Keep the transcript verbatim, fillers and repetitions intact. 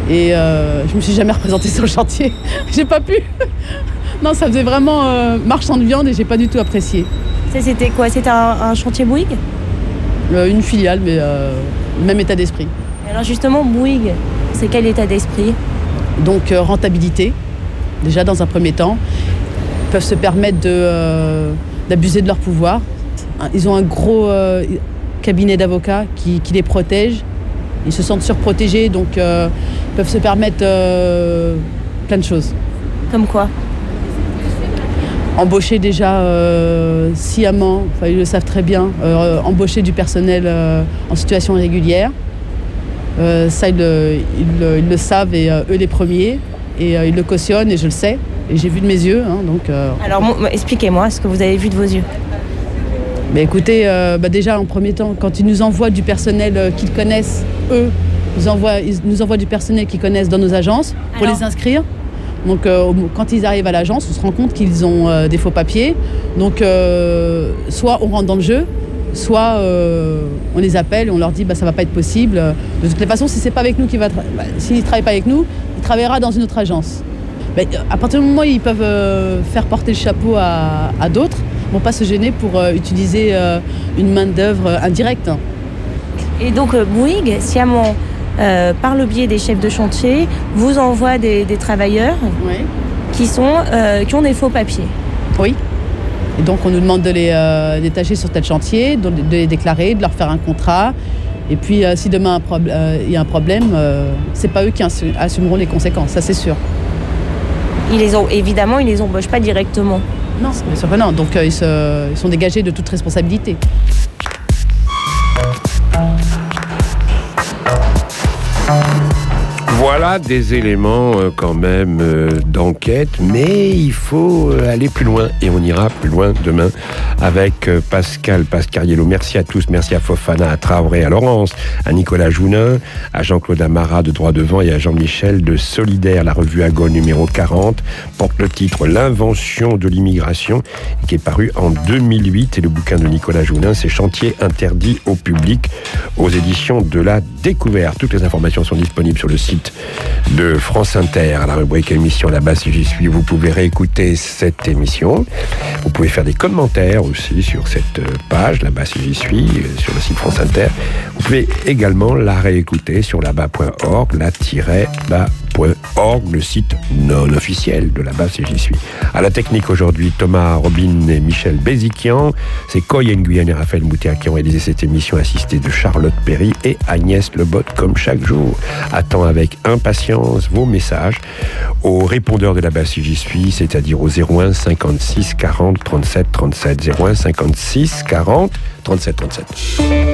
Et euh, je me suis jamais représentée sur le chantier. J'ai pas pu. Non, ça faisait vraiment euh, marchand de viande et j'ai pas du tout apprécié. Ça, c'était quoi? C'était un, un chantier Bouygues? euh, Une filiale, mais euh, le même état d'esprit. Et alors justement, Bouygues, c'est quel état d'esprit? Donc euh, rentabilité, déjà dans un premier temps. Ils peuvent se permettre de, euh, d'abuser de leur pouvoir. Ils ont un gros euh, cabinet d'avocats qui, qui les protège. Ils se sentent surprotégés, donc euh, ils peuvent se permettre euh, plein de choses. Comme quoi? Embaucher déjà euh, sciemment, enfin, ils le savent très bien, euh, embaucher du personnel euh, en situation irrégulière. Euh, ça, ils le, ils, le, ils le savent, et euh, eux les premiers. Et euh, ils le cautionnent, et je le sais. Et j'ai vu de mes yeux. Hein, donc, euh... Alors, mon, expliquez-moi ce que vous avez vu de vos yeux. Mais écoutez, euh, bah déjà, en premier temps, quand ils nous envoient du personnel euh, qu'ils connaissent, eux, ils, envoient, ils nous envoient du personnel qu'ils connaissent dans nos agences pour Alors... les inscrire. Donc euh, quand ils arrivent à l'agence, on se rend compte qu'ils ont euh, des faux papiers. Donc euh, soit on rentre dans le jeu, soit euh, on les appelle et on leur dit bah, ça va pas être possible. De toutes les façons, si c'est pas avec nous qu'il va, tra- bah, s'il ne travaille pas avec nous, il travaillera dans une autre agence. Bah, à partir du moment où ils peuvent euh, faire porter le chapeau à, à d'autres, ils ne vont pas se gêner pour euh, utiliser euh, une main d'œuvre indirecte. Et donc euh, Bouygues, sciemment, Euh, par le biais des chefs de chantier, vous envoie des, des travailleurs oui. qui, sont, euh, qui ont des faux papiers. Oui. Et donc on nous demande de les euh, détacher sur tel chantier, de, de les déclarer, de leur faire un contrat. Et puis euh, si demain il prob- euh, y a un problème, euh, c'est pas eux qui assu- assumeront les conséquences, ça c'est sûr. Ils les ont, évidemment, ils les embauchent pas directement. Non, bien sûr que non. Donc euh, ils, se, ils sont dégagés de toute responsabilité. Voilà des éléments euh, quand même euh, d'enquête, mais il faut euh, aller plus loin et on ira plus loin demain avec euh, Pascal Pascariello. Merci à tous, merci à Fofana, à Traoré, à Laurence, à Nicolas Jounin, à Jean-Claude Amara de Droit Devant et à Jean-Michel de Solidaire. La revue Agone numéro quarante porte le titre L'invention de l'immigration, qui est paru en deux mille huit, et le bouquin de Nicolas Jounin, c'est Chantier interdit au public aux éditions de la Découverte. Toutes les informations sont disponibles sur le site de France Inter, à la rubrique émission Là-bas si j'y suis. Vous pouvez réécouter cette émission. Vous pouvez faire des commentaires aussi sur cette page Là-bas si j'y suis, sur le site France Inter. Vous pouvez également la réécouter sur là-bas point org, la-bas point org, le site non officiel de Là-bas si j'y suis. À la technique aujourd'hui, Thomas Robin et Michel Béziquian. C'est Coy Nguyen et Raphaël Moutéa qui ont réalisé cette émission, assistée de Charlotte Perry et Agnès Lebotte, comme chaque jour. Attends avec impatience vos messages au répondeur de Là-bas si j'y suis, c'est-à-dire au zéro un cinquante-six quarante trente-sept trente-sept, zéro un cinquante-six quarante trente-sept trente-sept.